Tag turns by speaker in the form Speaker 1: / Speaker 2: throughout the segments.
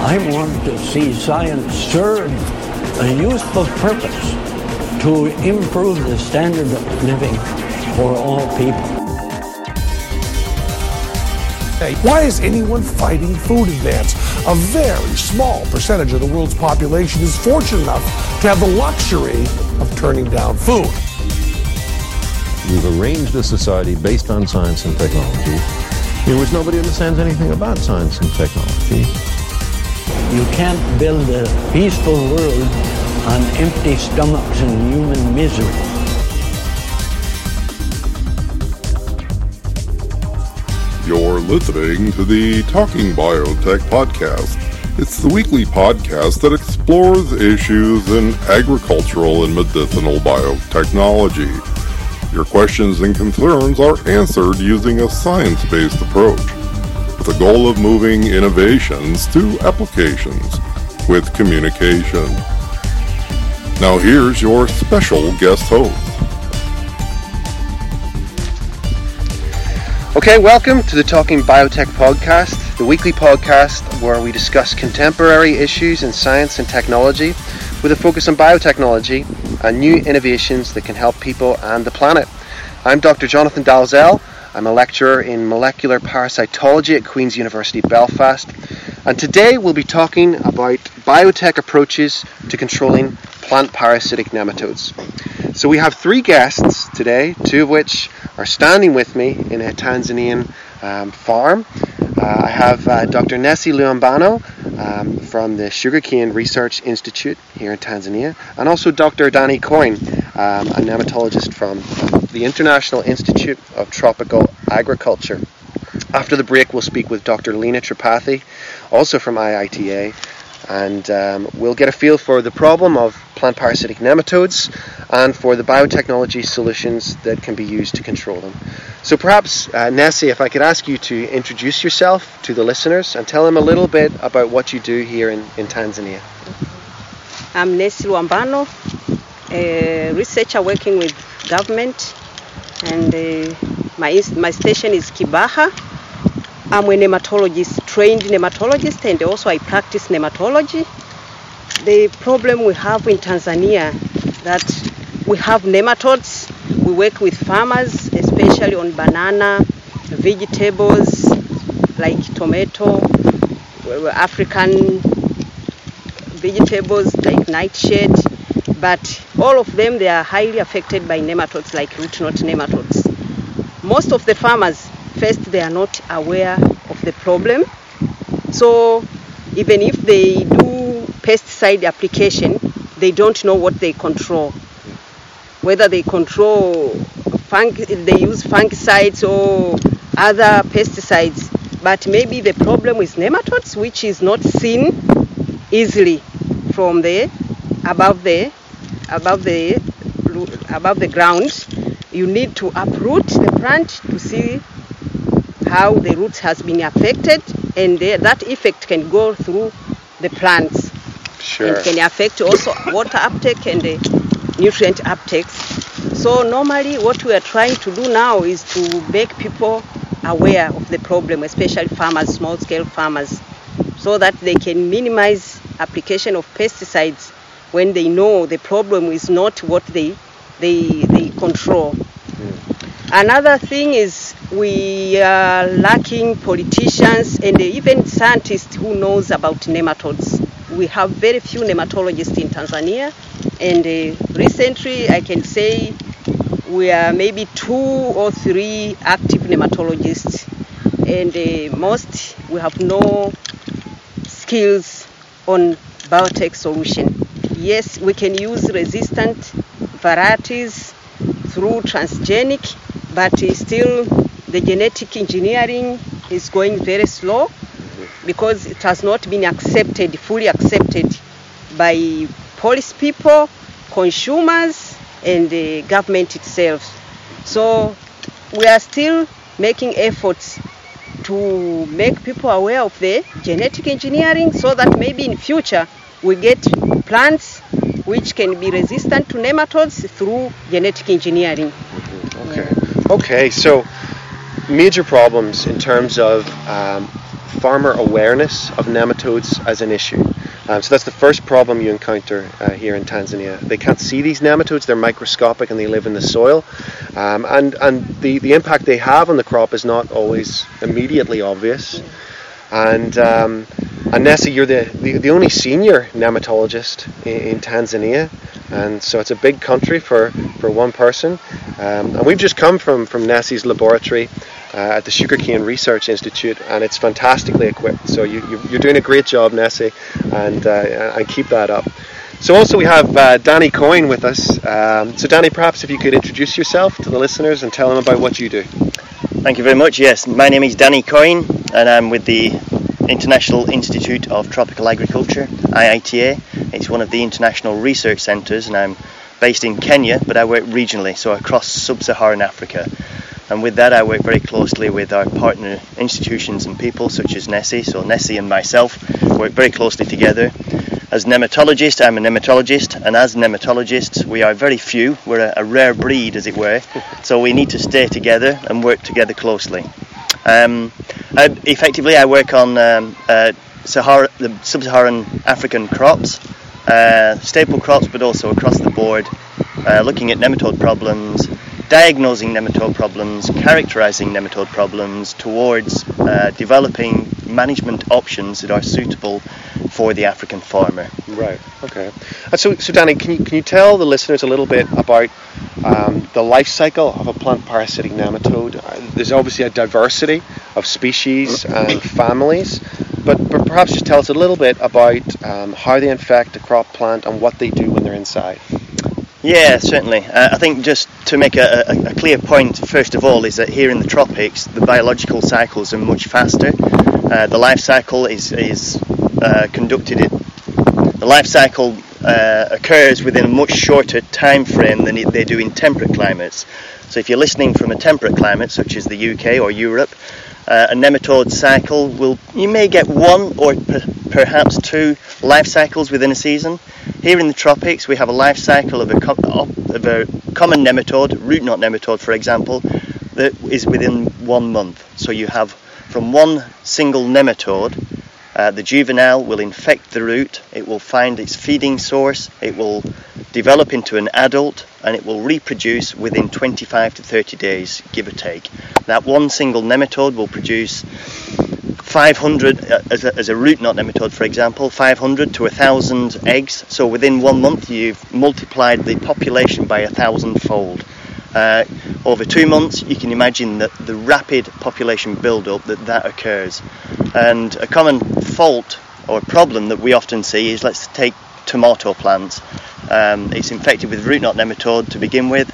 Speaker 1: I want to see science serve a useful purpose to improve the standard of living for all people.
Speaker 2: Why is anyone fighting food advance? A very small percentage of the world's population is fortunate enough to have the luxury of turning down food.
Speaker 3: We've arranged a society based on science and technology in which nobody understands anything about science and technology.
Speaker 1: You can't build a peaceful world on empty stomachs and human misery.
Speaker 4: You're listening to the Talking Biotech podcast. It's the weekly podcast that explores issues in agricultural and medicinal biotechnology. Your questions and concerns are answered using a science-based approach, with the goal of moving innovations to applications with communication. Now here's your special guest host.
Speaker 5: Okay, welcome to the Talking Biotech podcast, the weekly podcast where we discuss contemporary issues in science and technology with a focus on biotechnology and new innovations that can help people and the planet. I'm Dr. Jonathan Dalzell. I'm a lecturer in molecular parasitology at Queen's University Belfast, and today we'll be talking about biotech approaches to controlling plant parasitic nematodes. So we have three guests today, two of which are standing with me in a Tanzanian farm. I have Dr. Nessie Luambano from the Sugarcane Research Institute here in Tanzania, and also Dr. Danny Coyne, a nematologist from the International Institute of Tropical Agriculture. After the break, we'll speak with Dr. Lena Tripathi, also from IITA, and we'll get a feel for the problem of plant parasitic nematodes and for the biotechnology solutions that can be used to control them. So perhaps, Nessie, if I could ask you to introduce yourself to the listeners and tell them a little bit about what you do here in Tanzania.
Speaker 6: I'm Nessie Luambano, a researcher working with government, and my station is Kibaha. I'm a nematologist, trained nematologist, and also I practice nematology. The problem we have in Tanzania that we have nematodes. We work with farmers, especially on banana, vegetables like tomato, African vegetables like nightshade, but all of them, they are highly affected by nematodes like root knot nematodes. Most of the farmers, first, they are not aware of the problem. So even if they do pesticide application, they don't know what they control. Whether they control, they use fungicides or other pesticides, but maybe the problem is nematodes, which is not seen easily from above the ground. You need to uproot the plant to see how the roots has been affected, and that effect can go through the plants.
Speaker 5: Sure.
Speaker 6: And can affect also water uptake and nutrient uptakes. So normally what we are trying to do now is to make people aware of the problem, especially farmers, small-scale farmers, so that they can minimize application of pesticides when they know the problem is not what they control. Another thing is we are lacking politicians and even scientists who knows about nematodes. We have very few nematologists in Tanzania, and recently I can say we are maybe 2 or 3 active nematologists, and most we have no skills on biotech solution. Yes, we can use resistant varieties through transgenic, but still the genetic engineering is going very slow because it has not been fully accepted by policy people, consumers, and the government itself. So we are still making efforts to make people aware of the genetic engineering so that maybe in future we get plants which can be resistant to nematodes through genetic engineering.
Speaker 5: Okay, so major problems in terms of farmer awareness of nematodes as an issue. So that's the first problem you encounter here in Tanzania. They can't see these nematodes, they're microscopic and they live in the soil. And the impact they have on the crop is not always immediately obvious. And Nessie, you're the only senior nematologist in Tanzania, and so it's a big country for one person. And we've just come from Nessie's laboratory at the Sugarcane Research Institute, and it's fantastically equipped. So you're doing a great job, Nessie, and keep that up. So also we have Danny Coyne with us. So Danny, perhaps if you could introduce yourself to the listeners and tell them about what you do.
Speaker 7: Thank you very much. Yes, my name is Danny Coyne, and I'm with the International Institute of Tropical Agriculture, IITA. It's one of the international research centres, and I'm based in Kenya, but I work regionally, so across sub-Saharan Africa. And with that, I work very closely with our partner institutions and people such as Nessie. So Nessie and myself work very closely together. As nematologist, I'm a nematologist, and as nematologists, we are very few. We're a rare breed, as it were. So we need to stay together and work together closely. Effectively, I work on the sub-Saharan African crops, staple crops, but also across the board, looking at nematode problems, diagnosing nematode problems, characterizing nematode problems towards developing management options that are suitable for the African farmer.
Speaker 5: Right. Okay. So Danny, can you tell the listeners a little bit about the life cycle of a plant parasitic nematode? There's obviously a diversity of species and families, but perhaps just tell us a little bit about how they infect a crop plant and what they do when they're inside.
Speaker 7: Yeah, certainly. I think just to make a clear point, first of all, is that here in the tropics, the biological cycles are much faster. The life cycle is conducted. The life cycle occurs within a much shorter time frame than they do in temperate climates. So if you're listening from a temperate climate, such as the UK or Europe, a nematode cycle you may get one or perhaps two life cycles within a season. Here in the tropics, we have a life cycle of a common nematode, root knot nematode, for example, that is within 1 month. So you have from one single nematode, the juvenile will infect the root, it will find its feeding source, it will develop into an adult, and it will reproduce within 25 to 30 days, give or take. That one single nematode will produce 500, as a root knot nematode, for example, 500 to 1,000 eggs. So within 1 month, you've multiplied the population by 1,000-fold. Over 2 months, you can imagine that the rapid population build-up that occurs. And a common fault or problem that we often see is, let's take tomato plants. It's infected with root knot nematode to begin with.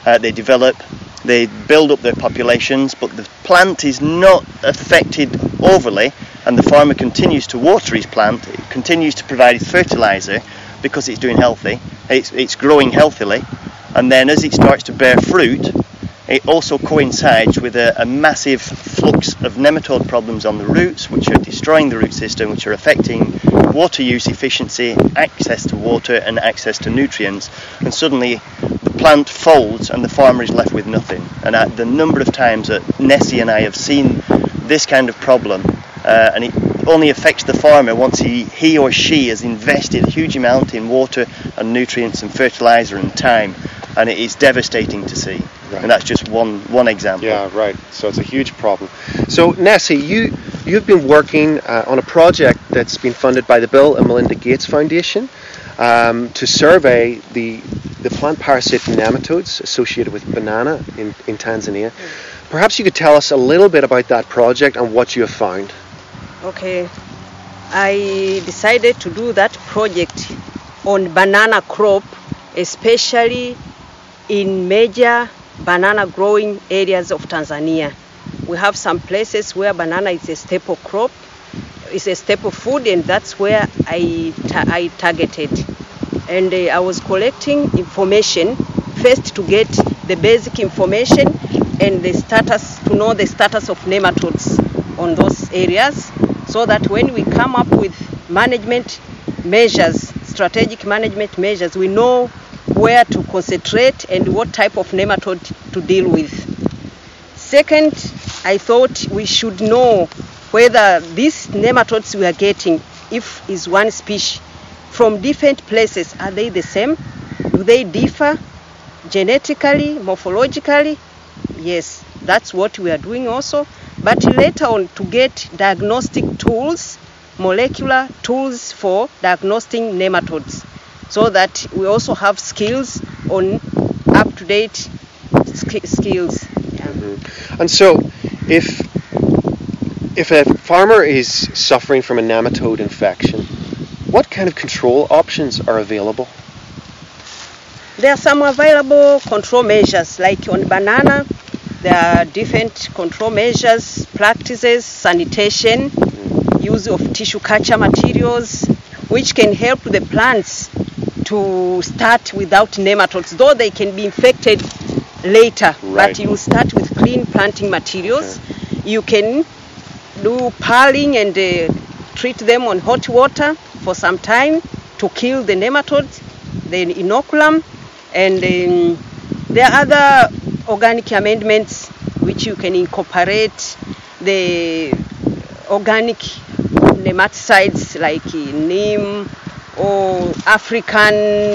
Speaker 7: They build up their populations, but the plant is not affected overly, and the farmer continues to water his plant, it continues to provide its fertilizer because it's doing healthy, it's growing healthily, and then as it starts to bear fruit, it also coincides with a massive flux of nematode problems on the roots, which are destroying the root system, which are affecting water use efficiency, access to water and access to nutrients, and suddenly the plant folds and the farmer is left with nothing. And the number of times that Nessie and I have seen this kind of problem, and it only affects the farmer once he or she has invested a huge amount in water and nutrients and fertilizer and time, and it is devastating to see. Right. And that's just one example.
Speaker 5: Yeah, right. So it's a huge problem. So Nessie, you've been working on a project that's been funded by the Bill and Melinda Gates Foundation to survey the plant parasitic nematodes associated with banana in Tanzania. Perhaps you could tell us a little bit about that project and what you have found.
Speaker 6: Okay, I decided to do that project on banana crop, especially in major banana growing areas of Tanzania. We have some places where banana is a staple crop, it's a staple food, and that's where I targeted. And I was collecting information first to get the basic information and to know the status of nematodes on those areas, so that when we come up with management measures, strategic management measures, we know where to concentrate and what type of nematode to deal with. Second, I thought we should know whether these nematodes we are getting, if is one species, from different places, are they the same? Do they differ genetically, morphologically? Yes, that's what we are doing also. But later on, to get diagnostic tools, molecular tools for diagnosing nematodes, so that we also have skills on up-to-date skills. Yeah.
Speaker 5: Mm-hmm. And so, if a farmer is suffering from a nematode infection, what kind of control options are available?
Speaker 6: There are some available control measures, like on banana. There are different control measures, practices, sanitation, use of tissue culture materials, which can help the plants to start without nematodes, though they can be infected later.
Speaker 5: Right.
Speaker 6: But you start with clean planting materials. Okay. You can do purling and treat them on hot water for some time to kill the nematodes, the inoculum, and there are other organic amendments which you can incorporate, the organic nematicides like neem or African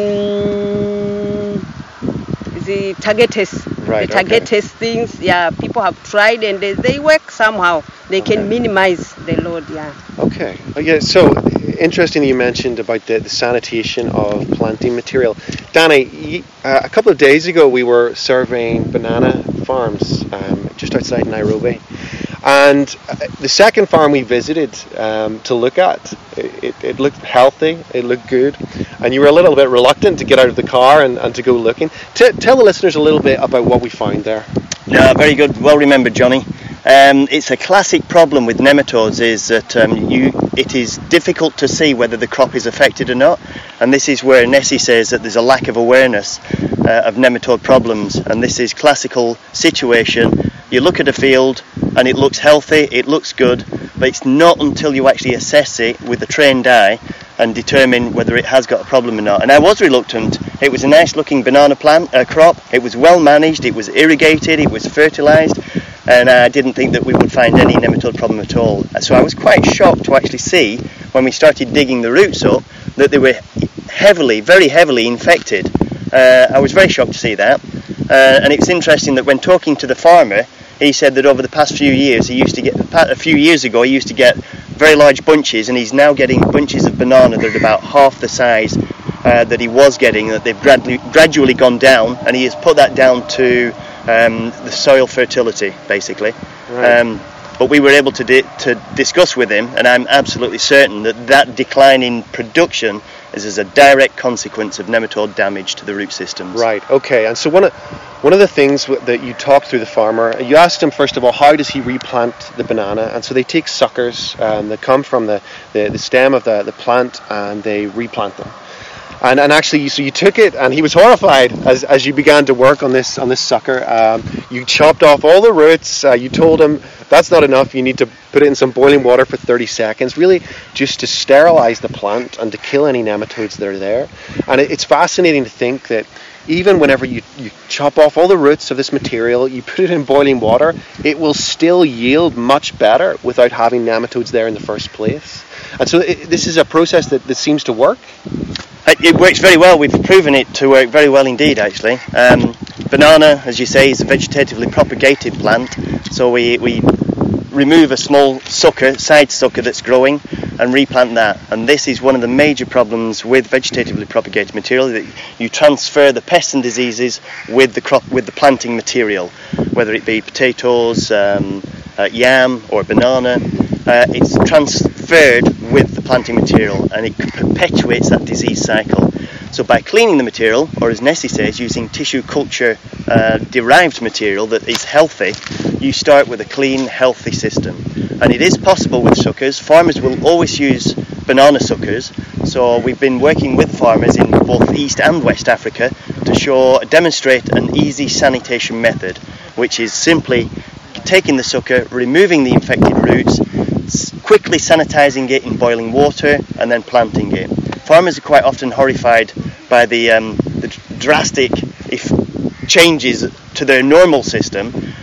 Speaker 6: the tagetes.
Speaker 5: Right,
Speaker 6: the tagetes things, yeah, people have tried and they work somehow. They can minimize the load, yeah.
Speaker 5: Okay. Yeah, so interesting you mentioned about the sanitation of planting material. Danny, a couple of days ago we were surveying banana farms just outside Nairobi. And the second farm we visited to look at, it looked healthy, it looked good, and you were a little bit reluctant to get out of the car and to go looking. Tell the listeners a little bit about what we found there.
Speaker 7: Yeah, very good, well remembered, Johnny. It's a classic problem with nematodes is that it is difficult to see whether the crop is affected or not, and this is where Nessie says that there's a lack of awareness of nematode problems, and this is classical situation. You look at a field and it looks healthy, it looks good, but it's not until you actually assess it with a trained eye and determine whether it has got a problem or not. And I was reluctant. It was a nice looking banana plant crop, it was well managed, it was irrigated, it was fertilised, and I didn't think that we would find any nematode problem at all. So I was quite shocked to actually see, when we started digging the roots up, that they were very heavily infected. I was very shocked to see that. And it's interesting that when talking to the farmer, he said that over the past few years, a few years ago, he used to get very large bunches, and he's now getting bunches of banana that are about half the size that he was getting, that they've gradually gone down, and he has put that down to the soil fertility, basically. Right. But we were able to discuss with him, and I'm absolutely certain that decline in production is as a direct consequence of nematode damage to the root systems.
Speaker 5: Right, okay. And so one of the things that you talked through the farmer, you asked him first of all, how does he replant the banana? And so they take suckers that come from the stem of the plant, and they replant them. And actually, so you took it, and he was horrified as you began to work on this sucker. You chopped off all the roots. You told him that's not enough. You need to put it in some boiling water for 30 seconds, really just to sterilize the plant and to kill any nematodes that are there. And it's fascinating to think that even whenever you chop off all the roots of this material, you put it in boiling water, it will still yield much better without having nematodes there in the first place. And so this is a process that seems to work.
Speaker 7: It works very well. We've proven it to work very well indeed, actually. Banana, as you say, is a vegetatively propagated plant, so we remove a small side sucker that's growing and replant that. And this is one of the major problems with vegetatively propagated material, that you transfer the pests and diseases with the crop, with the planting material, whether it be potatoes, yam or banana. It's transferred with the planting material, and it perpetuates that disease cycle. So by cleaning the material, or as Nessie says, using tissue culture derived material that is healthy, you start with a clean, healthy system. And it is possible with suckers. Farmers will always use banana suckers, so we've been working with farmers in both East and West Africa to demonstrate an easy sanitation method, which is simply taking the sucker, removing the infected roots, quickly sanitizing it in boiling water, and then planting it. Farmers are quite often horrified by the drastic changes to their normal system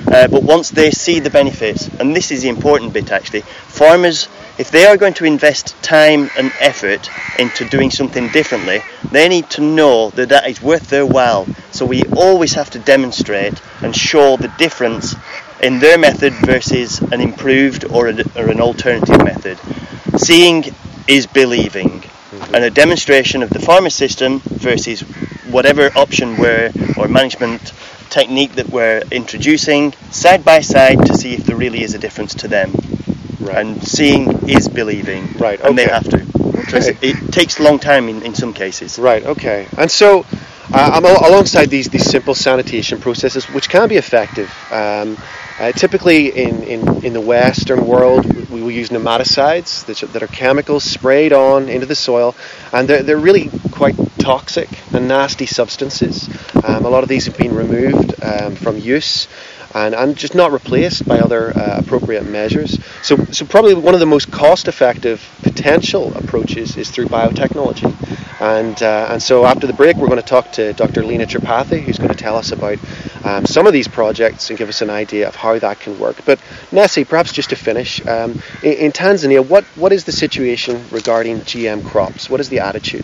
Speaker 7: But once they see the benefits, and this is the important bit actually, farmers, if they are going to invest time and effort into doing something differently, they need to know that that is worth their while. So we always have to demonstrate and show the difference in their method versus an improved or an alternative method. Seeing is believing, and a demonstration of the farmer system versus whatever option or management technique that we're introducing side by side to see if there really is a difference to them. Right. And seeing is believing, right? Okay. And they have to. Okay. It takes a long time in some cases.
Speaker 5: Right. Okay. And so, alongside these simple sanitation processes, which can be effective, typically in the Western world, we will use nematicides that are chemicals sprayed on into the soil, and they're really quite toxic and nasty substances. A lot of these have been removed from use and just not replaced by other appropriate measures. So probably one of the most cost-effective potential approaches is through biotechnology. And so after the break, we're going to talk to Dr. Lina Tripathi, who's going to tell us about some of these projects and give us an idea of how that can work. But Nessie, perhaps just to finish, in Tanzania, what is the situation regarding GM crops? What is the attitude?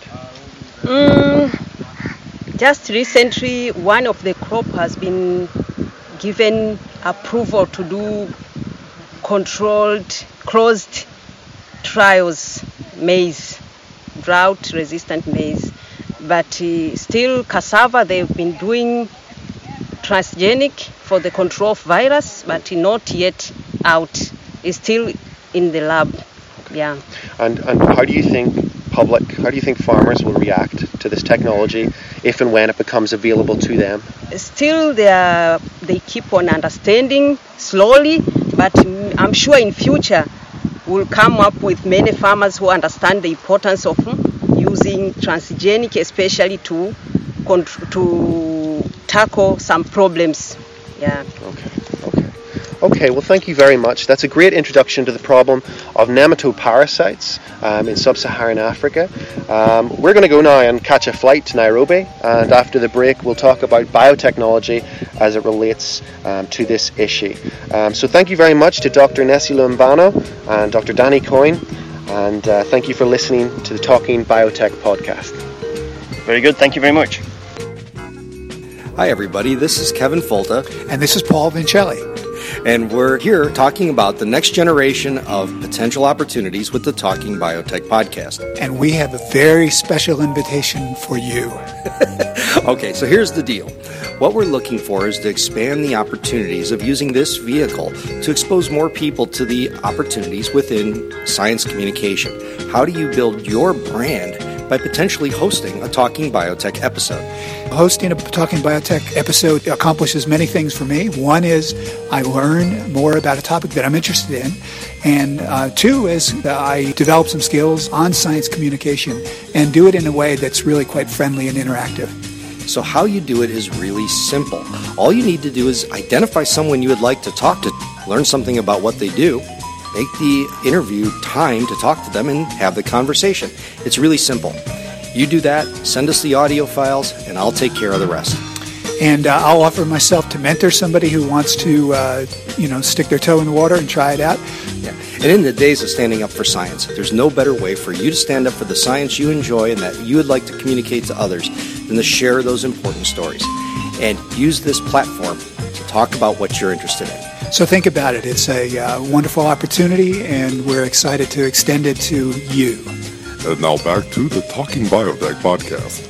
Speaker 6: Just recently, one of the crop has been given approval to do controlled, closed trials, maize, drought-resistant maize. But still cassava, they've been doing transgenic for the control of virus, but not yet out. It's still in the lab. Yeah. And
Speaker 5: how do you think farmers will react to this technology if and when it becomes available to them?
Speaker 6: Still, they keep on understanding slowly, but I'm sure in future we'll come up with many farmers who understand the importance of using transgenic, especially to tackle some problems. Yeah.
Speaker 5: Okay, well, thank you very much. That's a great introduction to the problem of nematode parasites in sub-Saharan Africa. We're going to go now and catch a flight to Nairobi, and after the break we'll talk about biotechnology as it relates to this issue. So thank you very much to Dr. Nessie Lumbano and Dr. Danny Coyne, and thank you for listening to the Talking Biotech podcast.
Speaker 7: Very good, thank you very much.
Speaker 8: Hi everybody, this is Kevin Folta.
Speaker 9: And this is Paul Vincelli.
Speaker 8: And we're here talking about the next generation of potential opportunities with the Talking Biotech podcast.
Speaker 9: And we have a very special invitation for you.
Speaker 8: Okay, so here's the deal. What we're looking for is to expand the opportunities of using this vehicle to expose more people to the opportunities within science communication. How do you build your brand by potentially hosting a Talking Biotech episode?
Speaker 9: Hosting a Talking Biotech episode accomplishes many things for me. One is I learn more about a topic that I'm interested in. And two is I develop some skills on science communication and do it in a way that's really quite friendly and interactive.
Speaker 8: So how you do it is really simple. All you need to do is identify someone you would like to talk to, learn something about what they do, make the interview time to talk to them, and have the conversation. It's really simple. You do that, send us the audio files, and I'll take care of the rest.
Speaker 9: And I'll offer myself to mentor somebody who wants to, stick their toe in the water and try it out.
Speaker 8: Yeah. And in the days of standing up for science, there's no better way for you to stand up for the science you enjoy and that you would like to communicate to others than to share those important stories. And use this platform to talk about what you're interested in.
Speaker 9: So think about it. It's a wonderful opportunity, and we're excited to extend it to you.
Speaker 4: And now back to the Talking Biotech podcast.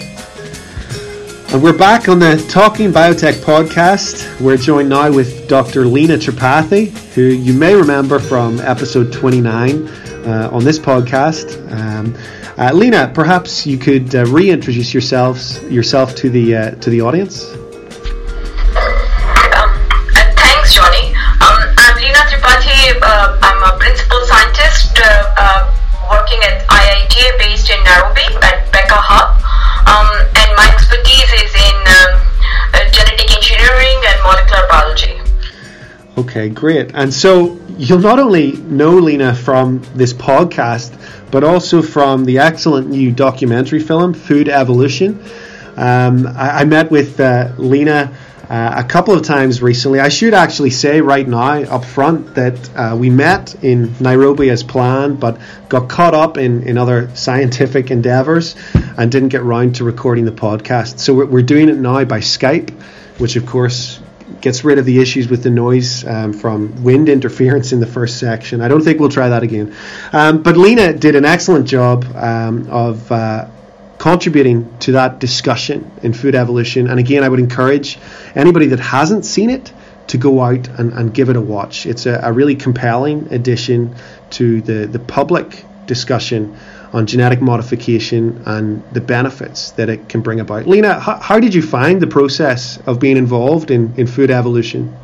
Speaker 5: And we're back on the Talking Biotech podcast. We're joined now with Dr. Lina Tripathi, who you may remember from episode 29 on this podcast. Lina, perhaps you could reintroduce yourself to the audience.
Speaker 10: Thanks, Johnny. I'm Lina Tripathi. I'm a principal scientist working at IITA based in Nairobi at Becker Hub. And my expertise is in genetic engineering and molecular biology.
Speaker 5: Okay, great. And so you'll not only know Lina from this podcast, but also from the excellent new documentary film, Food Evolution. I met with Lina
Speaker 11: a couple of times recently. I should actually say right now up front that we met in Nairobi as planned, but got caught up in other scientific endeavours and didn't get round to recording the podcast. So we're doing it now by Skype, which of course gets rid of the issues with the noise from wind interference in the first section. I don't think we'll try that again. But Lena did an excellent job of contributing to that discussion in food evolution. And again, I would encourage anybody that hasn't seen it to go out and give it a watch. It's a really compelling addition to the public discussion on genetic modification and the benefits that it can bring about. Lena, how did you find the process of being involved in food evolution?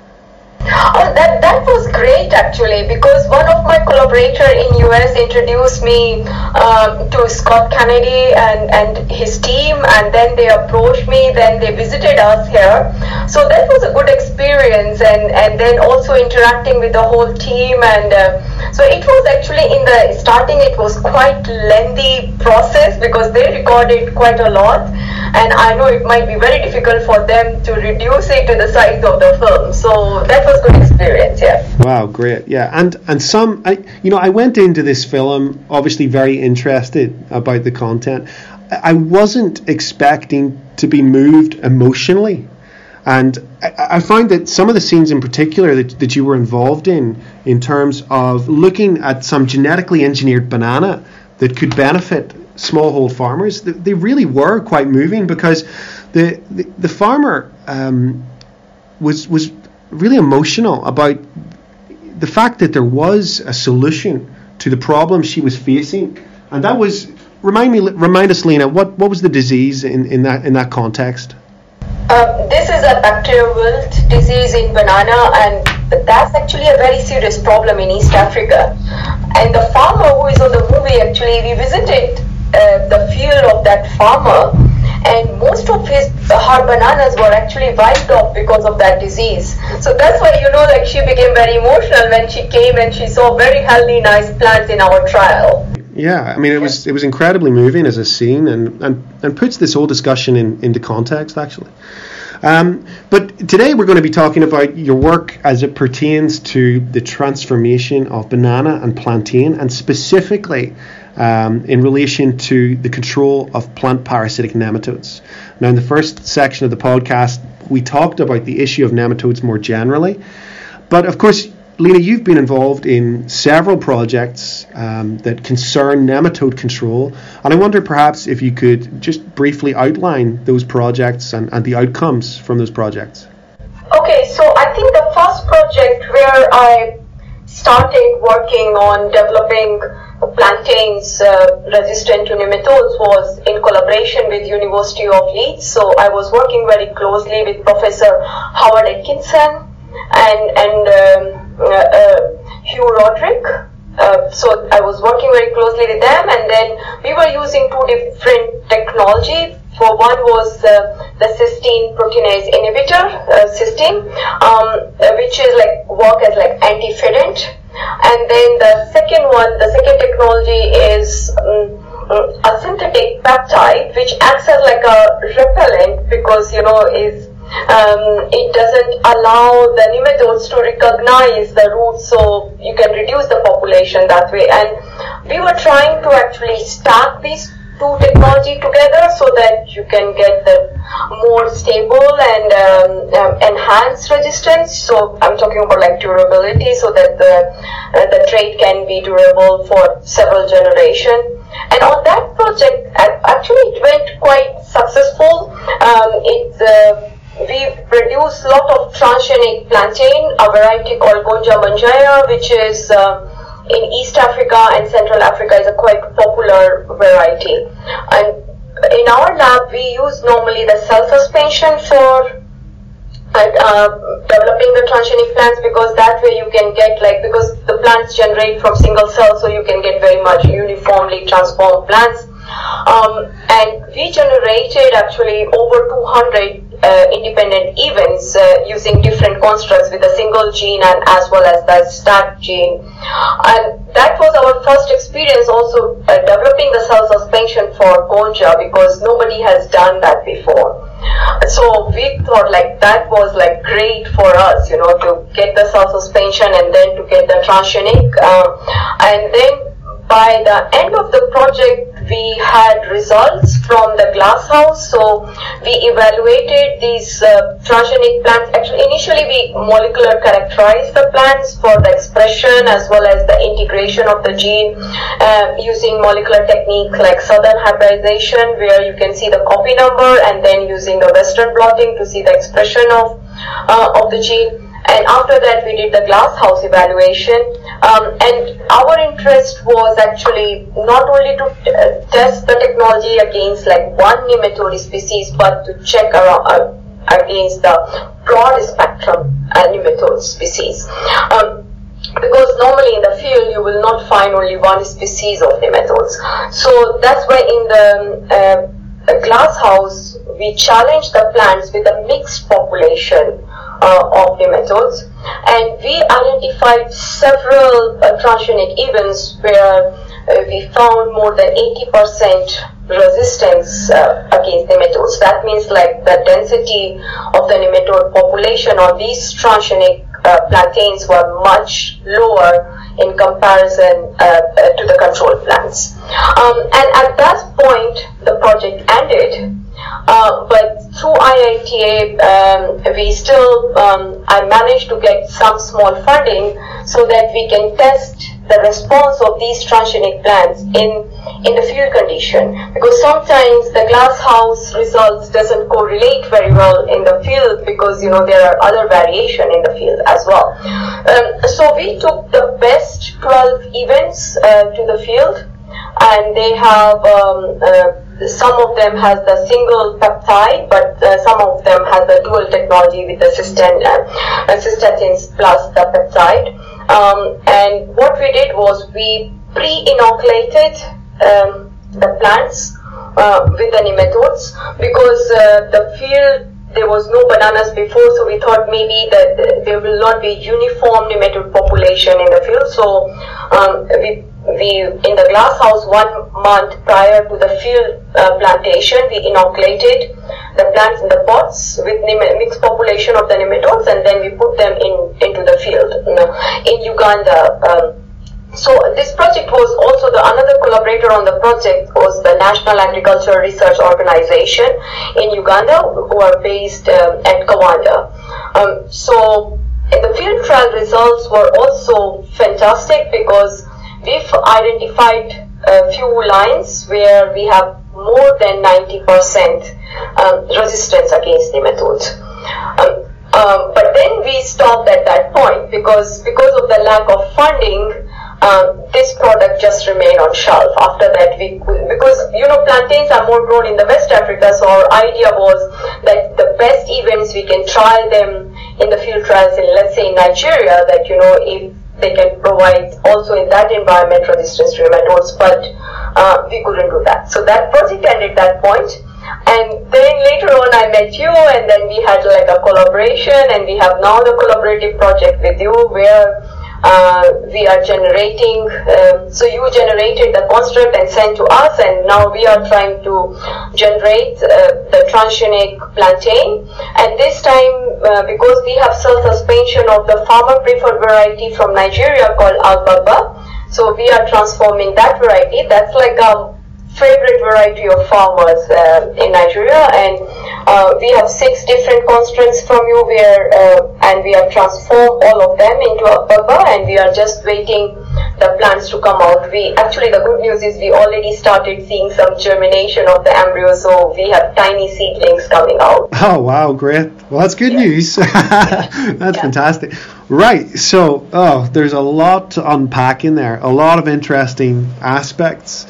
Speaker 10: That was great actually, because one of my collaborators in US introduced me to Scott Kennedy and his team, and then they approached me, then they visited us here. So that was a good experience, and then also interacting with the whole team, and so it was actually in the starting it was quite lengthy process because they recorded quite a lot, and I know it might be very difficult for them to reduce it to the size of the film. So that was good experience, yeah.
Speaker 11: Wow, great, yeah. And some, I went into this film obviously very interested about the content. I wasn't expecting to be moved emotionally, and I find that some of the scenes in particular that you were involved in terms of looking at some genetically engineered banana that could benefit smallhold farmers, they really were quite moving, because the farmer was really emotional about the fact that there was a solution to the problem she was facing, and that was remind us, Lena, what was the disease in that context?
Speaker 10: This is a bacterial wilt disease in banana, and that's actually a very serious problem in East Africa. And the farmer who is on the movie, actually, we visited the field of that farmer, and most of her bananas were actually wiped off because of that disease. So that's why, she became very emotional when she came and she saw very healthy, nice plants in our trial.
Speaker 11: Yeah, I mean, it was incredibly moving as a scene, and puts this whole discussion into context, actually. But today we're going to be talking about your work as it pertains to the transformation of banana and plantain, and specifically in relation to the control of plant parasitic nematodes. Now, in the first section of the podcast, we talked about the issue of nematodes more generally, but of course, Lena, you've been involved in several projects that concern nematode control, and I wonder perhaps if you could just briefly outline those projects and the outcomes from those projects.
Speaker 10: Okay, so I think the first project where I started working on developing plantains resistant to nematodes was in collaboration with University of Leeds. So I was working very closely with Professor Howard Atkinson and Hugh Roderick. So I was working very closely with them, and then we were using two different technology. For one was the cysteine proteinase inhibitor, cysteine, which is work as anti-fidant. And then the second technology is a synthetic peptide, which acts as a repellent, because it doesn't allow the nematodes to recognize the roots, so you can reduce the population that way. And we were trying to actually stack these two technology together so that you can get the more stable and enhanced resistance. So I'm talking about durability, so that the trait can be durable for several generations. And on that project, actually it went quite successful. We produced a lot of transgenic plantain, a variety called Gonja manjaya, which is in East Africa and Central Africa is a quite popular variety. And in our lab, we use normally the cell suspension for developing the transgenic plants, because that way you can get because the plants generate from single cells, so you can get very much uniformly transformed plants. And we generated actually over 200 independent events using different constructs with a single gene and as well as the stacked gene. And that was our first experience also developing the cell suspension for Gonja, because nobody has done that before. So we thought like that was like great for us, to get the cell suspension and then to get the transgenic. And then by the end of the project, we had results from the glass house. So we evaluated these transgenic plants. Actually, initially we molecular characterized the plants for the expression as well as the integration of the gene using molecular technique like southern hybridization, where you can see the copy number, and then using a Western blotting to see the expression of the gene. And after that, we did the glass house evaluation. And our interest was actually not only to test the technology against like one nematode species, but to check around against the broad spectrum nematode species. Because normally in the field you will not find only one species of nematodes. So that's why in the glass house we challenged the plants with a mixed population of nematodes, and we identified several transgenic events where we found more than 80% resistance against nematodes. That means like the density of the nematode population on these transgenic plantains were much lower in comparison to the control plants. And at that point, the project ended. But through IITA, we still, I managed to get some small funding so that we can test the response of these transgenic plants in the field condition. Because sometimes the glass house results doesn't correlate very well in the field because, there are other variation in the field as well. So we took the best 12 events to the field, and they have some of them has the single peptide, but some of them has the dual technology with the cystatins plus the peptide. And what we did was we pre-inoculated the plants with the nematodes because the field, there was no bananas before, so we thought maybe that there will not be uniform nematode population in the field. So we in the glass house 1 month prior to the field plantation, we inoculated the plants in the pots with mixed population of the nematodes, and then we put them into the field in Uganda. So this project was also another collaborator on the project was the National Agricultural Research Organization in Uganda, who are based at Kawanda. So the field trial results were also fantastic because we've identified a few lines where we have more than 90% resistance against nematodes. But then we stopped at that point because of the lack of funding. This product just remained on shelf. After that, because plantains are more grown in the West Africa, so our idea was that the best events we can try them in the field trials in, let's say, in Nigeria, that if they can provide also in that environment resistance to nematodes, but we couldn't do that. So that project ended at that point. And then later on I met you, and then we had like a collaboration, and we have now the collaborative project with you where we are generating, so you generated the construct and sent to us, and now we are trying to generate the transgenic plantain. And this time, because we have cell suspension of the farmer preferred variety from Nigeria called Albaba, so we are transforming that variety. That's like a favorite variety of farmers in Nigeria, and we have 6 different constructs from you and we have transformed all of them into Albaba, and we are just waiting the plants to come out. The good news is we already started seeing some germination of the embryo, so we have tiny seedlings coming out.
Speaker 11: Oh wow, great. Well, that's good news. That's fantastic. Right, so there's a lot to unpack in there, a lot of interesting aspects.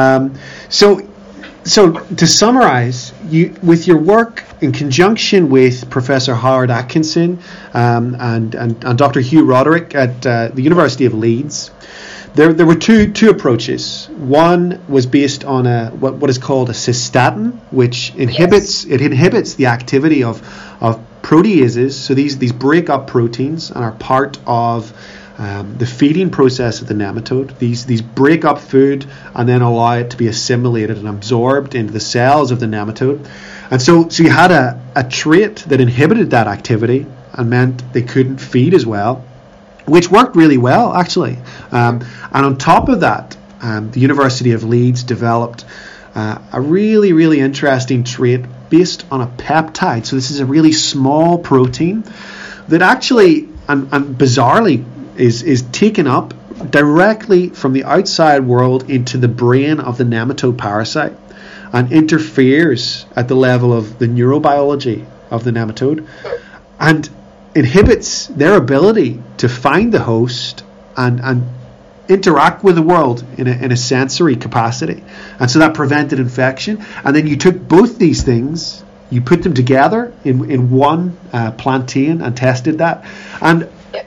Speaker 11: So to summarize, with your work in conjunction with Professor Howard Atkinson and Dr. Hugh Roderick at the University of Leeds, there were two approaches. One was based on what is called a cystatin, which inhibits the activity of proteases. So these break up proteins and are part of the feeding process of the nematode. These break up food and then allow it to be assimilated and absorbed into the cells of the nematode. And so you had a trait that inhibited that activity and meant they couldn't feed as well, which worked really well, actually. And on top of that, the University of Leeds developed a really, really interesting trait based on a peptide. So this is a really small protein that actually, and bizarrely, is taken up directly from the outside world into the brain of the nematode parasite and interferes at the level of the neurobiology of the nematode and inhibits their ability to find the host and interact with the world in a sensory capacity. And so that prevented infection. And then you took both these things, you put them together in one plantain and tested that. And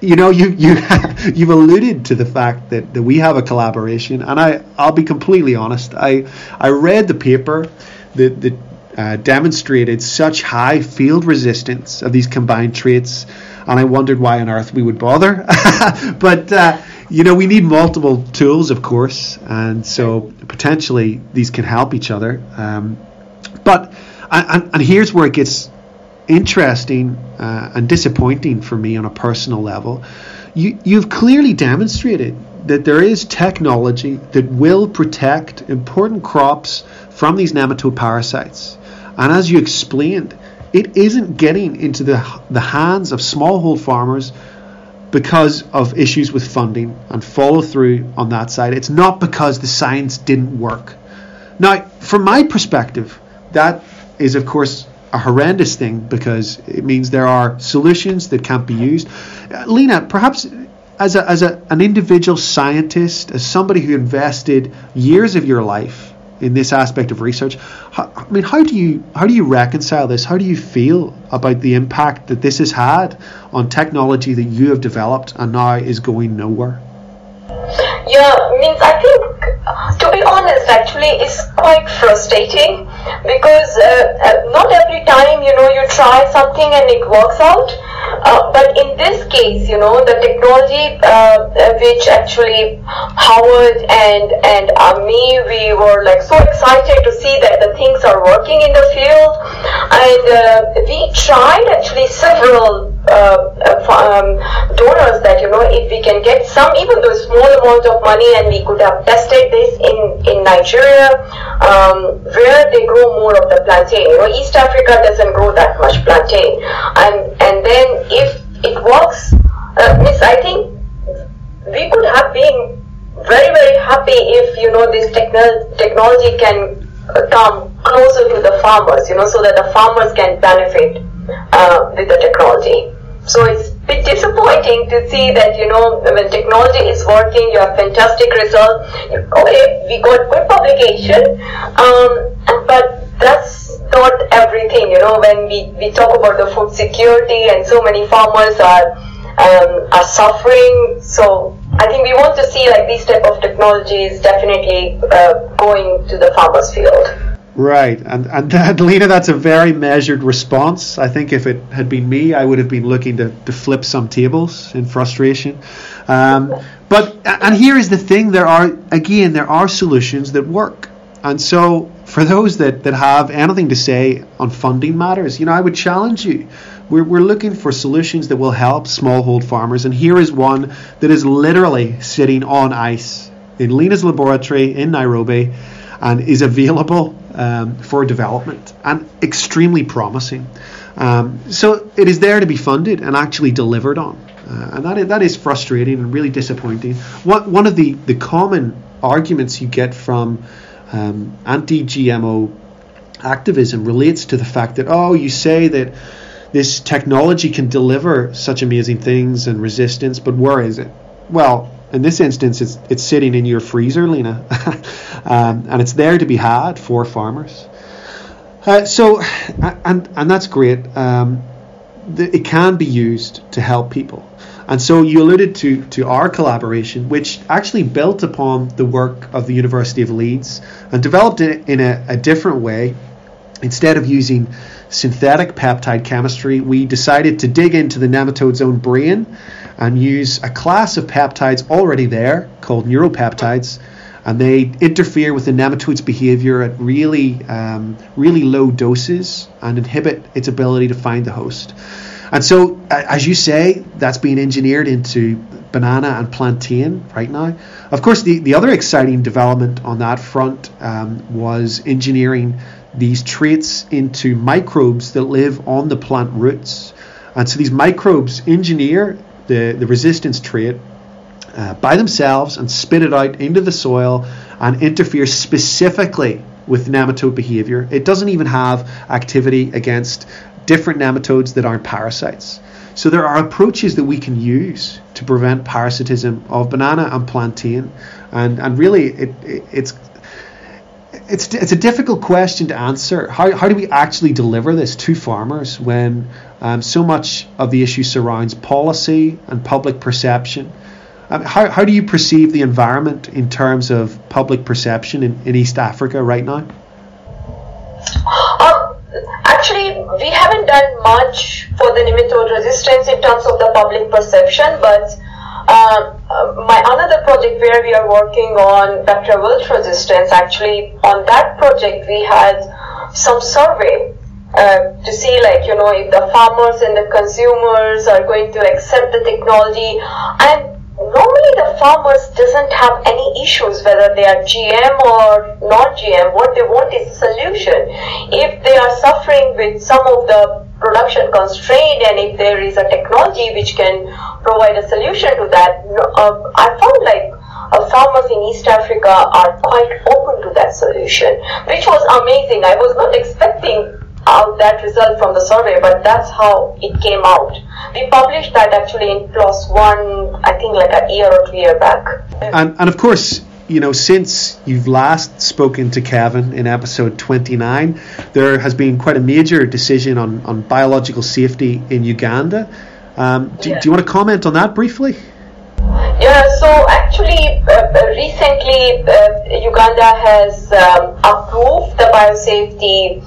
Speaker 11: you've alluded to the fact that we have a collaboration, and I'll be completely honest. I read the paper that demonstrated such high field resistance of these combined traits, and I wondered why on earth we would bother. But we need multiple tools, of course, and so potentially these can help each other. But here's where it gets interesting and disappointing for me on a personal level. You've clearly demonstrated that there is technology that will protect important crops from these nematode parasites, and as you explained, it isn't getting into the hands of smallhold farmers because of issues with funding and follow through on that side. It's not because the science didn't work. Now, from my perspective, that is of course a horrendous thing, because it means there are solutions that can't be used. Lena, perhaps as an individual scientist, as somebody who invested years of your life in this aspect of research, how do you reconcile this? How do you feel about the impact that this has had on technology that you have developed and now is going nowhere?
Speaker 10: I think, to be honest, actually, it's quite frustrating, because not every time, you try something and it works out. But in this case, the technology which actually Howard and me, we were so excited to see that the things are working in the field, and we tried actually several donors that if we can get some, even though small amount of money, and we could have tested this in Nigeria, where they grow more of the plantain. East Africa doesn't grow that much plantain, and then if it works, I think we could have been very, very happy if this technology can come closer to the farmers, so that the farmers can benefit with the technology. So it's a bit disappointing to see that, when technology is working, you have fantastic results. Okay, we got good publication, but that's not everything, when we talk about the food security and so many farmers are suffering. So I think we want to see these type of technologies definitely going to the farmers' field.
Speaker 11: Right, and that, Lena, that's a very measured response. I think if it had been me, I would have been looking to flip some tables in frustration. But here is the thing: there are solutions that work, and so for those that have anything to say on funding matters, I would challenge you. We're looking for solutions that will help smallhold farmers, and here is one that is literally sitting on ice in Lena's laboratory in Nairobi, and is available for development and extremely promising. So it is there to be funded and actually delivered on. And that is frustrating and really disappointing. One of the common arguments you get from anti-GMO activism relates to the fact that, you say that this technology can deliver such amazing things and resistance, but where is it? Well, in this instance, it's sitting in your freezer, Lena, and it's there to be had for farmers. So that's great. It can be used to help people. And so you alluded to our collaboration, which actually built upon the work of the University of Leeds and developed it in a different way. Instead of using synthetic peptide chemistry, we decided to dig into the nematode's own brain and use a class of peptides already there called neuropeptides, and they interfere with the nematode's behavior at really low doses and inhibit its ability to find the host. And so, as you say, that's being engineered into banana and plantain right now. Of course, the other exciting development on that front was engineering these traits into microbes that live on the plant roots. And so these microbes engineer the resistance trait by themselves and spit it out into the soil and interfere specifically with nematode behavior. It doesn't even have activity against different nematodes that aren't parasites. So there are approaches that we can use to prevent parasitism of banana and plantain, and really it's a difficult question to answer. How do we actually deliver this to farmers when so much of the issue surrounds policy and public perception? How do you perceive the environment in terms of public perception in East Africa right now?
Speaker 10: Actually, we haven't done much for the nematode resistance in terms of the public perception, but my another project where we are working on bacterial wilt resistance, actually on that project we had some survey to see if the farmers and the consumers are going to accept the technology. And normally the farmers doesn't have any issues whether they are GM or not GM. What they want is a solution. If they are suffering with some of the production constraint, and if there is a technology which can provide a solution to that, I found farmers in East Africa are quite open to that solution, which was amazing. I was not expecting out that result from the survey, but that's how it came out. We published that actually in PLOS One, I think a year or 2 years back.
Speaker 11: And of course, since you've last spoken to Kevin in episode 29, there has been quite a major decision on biological safety in Uganda. Do you want to comment on that briefly?
Speaker 10: Yeah, so actually recently Uganda has approved the biosafety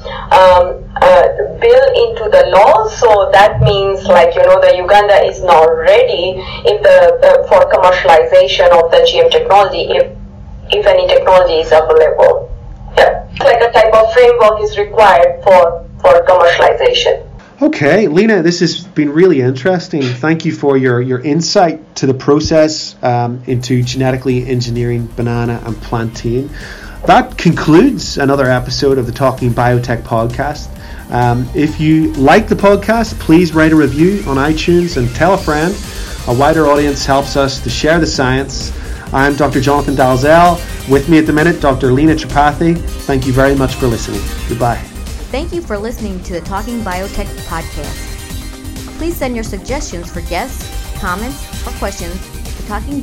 Speaker 10: bill into the law, so that means the Uganda is now ready for commercialization of the GM technology if any technology is available. Yeah, a type of framework is required for commercialization.
Speaker 11: Okay, Lena, this has been really interesting. Thank you for your insight to the process into genetically engineering banana and plantain. That concludes another episode of the Talking Biotech podcast. If you like the podcast, please write a review on iTunes and tell a friend. A wider audience helps us to share the science. I'm Dr. Jonathan Dalzell. With me at the minute, Dr. Lena Tripathi. Thank you very much for listening. Goodbye.
Speaker 12: Thank you for listening to the Talking Biotech podcast. Please send your suggestions for guests, comments, or questions to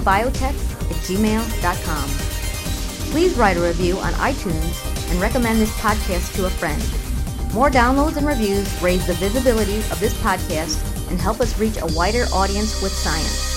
Speaker 12: talkingbiotech@gmail.com. Please write a review on iTunes and recommend this podcast to a friend. More downloads and reviews raise the visibility of this podcast and help us reach a wider audience with science.